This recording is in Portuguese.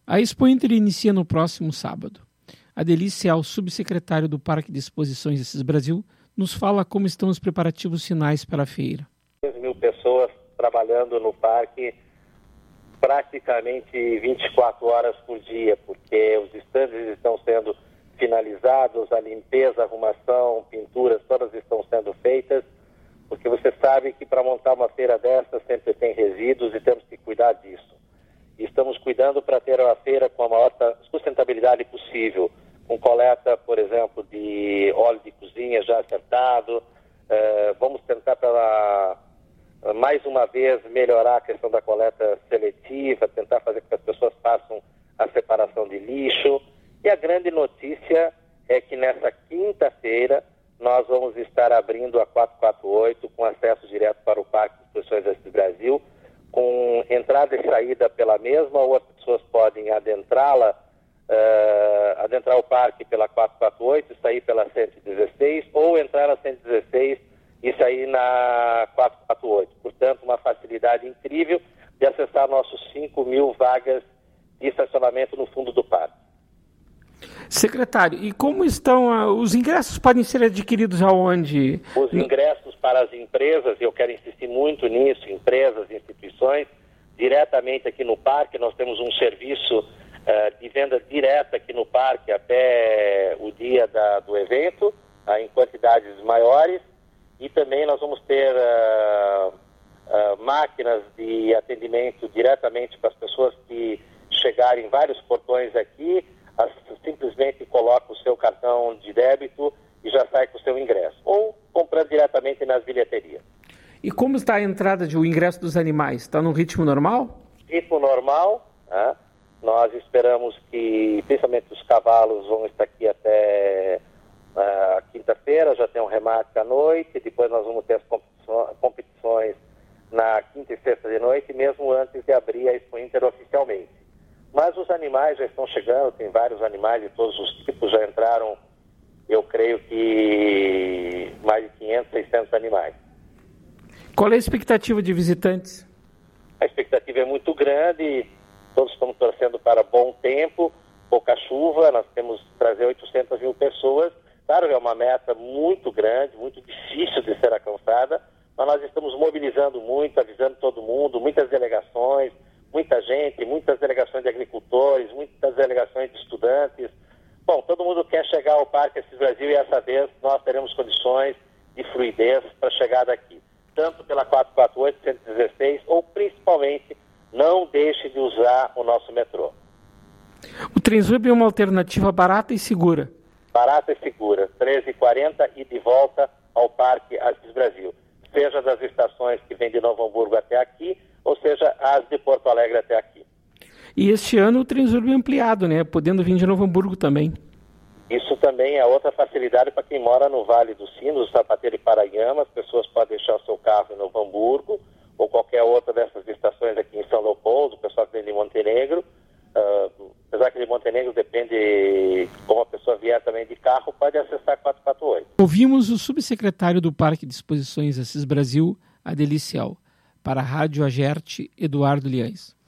A Expo Inter inicia no próximo sábado. A Delícia, ao subsecretário do Parque de Exposições Assis Brasil, nos fala como estão os preparativos finais para a feira. 10.000 pessoas trabalhando no parque praticamente 24 horas por dia, porque os estandes estão sendo finalizados, a limpeza, a arrumação, pinturas, todas estão sendo feitas, porque você sabe que para montar uma feira dessa sempre tem resíduos e temos que cuidar disso. E estamos cuidando para ter a feira com a maior sustentabilidade possível, com coleta, por exemplo, de óleo de cozinha já acertado. Vamos tentar mais uma vez melhorar a questão da coleta seletiva, tentar fazer com que as pessoas façam a separação de lixo. E a grande notícia é que nessa quinta-feira nós vamos estar abrindo a 448 com acesso direto para o Parque de Exposições Assis Brasil, com entrada e saída pela mesma, ou as pessoas podem adentrar o parque pela 448, sair pela 116, ou entrar na 116 e sair na 448. Portanto, uma facilidade incrível de acessar nossos 5.000 vagas de estacionamento no fundo do parque. Secretário, e como estão os ingressos? Podem ser adquiridos aonde? Os ingressos para as empresas, eu quero insistir muito nisso, empresas, instituições, diretamente aqui no parque. Nós temos um serviço de venda direta aqui no parque até o dia do evento, em quantidades maiores, e também nós vamos ter máquinas de atendimento diretamente para as pessoas que chegarem em vários portões aqui, simplesmente coloca o seu cartão de débito e já sai com o seu ingresso, ou comprando diretamente nas bilheterias. E como está a entrada o ingresso dos animais? Está num ritmo normal? Ritmo normal, né? Nós esperamos que, principalmente os cavalos, vão estar aqui até quinta-feira, já tem um remate à noite, depois nós vamos ter as competições na quinta e sexta de noite, mesmo antes de abrir a Expo Inter oficialmente. Mas os animais já estão chegando, tem vários animais de todos os tipos, já entraram, eu creio que mais de 500, 600 animais. Qual é a expectativa de visitantes? A expectativa é muito grande, todos estamos torcendo para bom tempo, pouca chuva, nós temos que trazer 800.000 pessoas. Claro, é uma meta muito grande, muito difícil de ser alcançada, mas nós estamos mobilizando muito, avisando todo mundo, muitas delegações, muita gente, muitas delegações de agricultores, muitas delegações de estudantes. Bom, todo mundo quer chegar ao Parque Assis Brasil e essa vez nós teremos condições de fluidez para chegar daqui. Tanto pela 448, 116, ou principalmente, não deixe de usar o nosso metrô. O Transurb é uma alternativa barata e segura. Barata e segura, 13h40 e de volta ao Parque Assis Brasil. Seja das estações que vêm de Novo Hamburgo até aqui, ou seja, as de Porto Alegre até aqui. E este ano o Transurb é ampliado, né? Podendo vir de Novo Hamburgo também. Isso também é outra facilidade para quem mora no Vale dos Sinos, Sapateiro e Paranhama. As pessoas podem deixar o seu carro em Novo Hamburgo ou qualquer outra dessas estações aqui em São Leopoldo, o pessoal que vem de Montenegro. Apesar que de Montenegro depende como a pessoa vier também de carro, pode acessar 448. Ouvimos o subsecretário do Parque de Exposições Assis Brasil, Adelicial, para a Rádio Agerte, Eduardo Liães.